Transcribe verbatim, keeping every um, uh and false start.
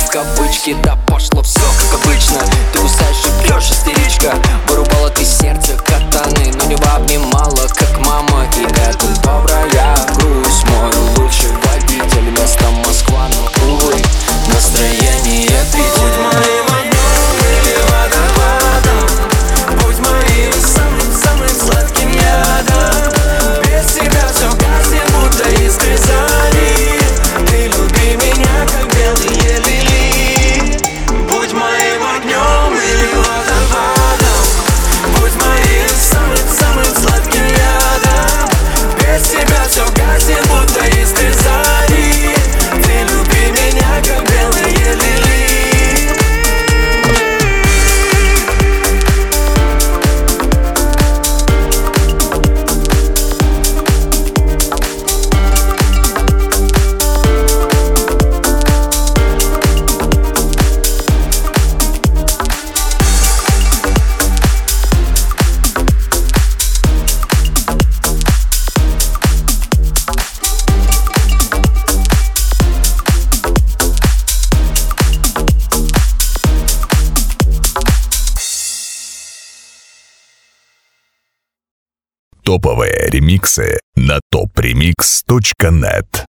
в кавычки. Да пошло все как обычно. Ты кусаешь и пьешь, истеричка. Вырубала ты сердце катаны, но не обнимала, как мама. И это добрая грусть. Мой лучший водитель, место Москва, но увы, настроение пить. Будь моим огнем или водопадом, будь моим самым-самым сладким ядом. Без тебя все гаснет, будто искры зари. Ты люби меня, как белые лилии. Будь моим огнем или водопадом, будь моим самым-самым сладким ядом. Без тебя все гаснет, будто искры зари. Ты люби меня, как белые лилии. Топовые ремиксы на топ ремикс точка нет.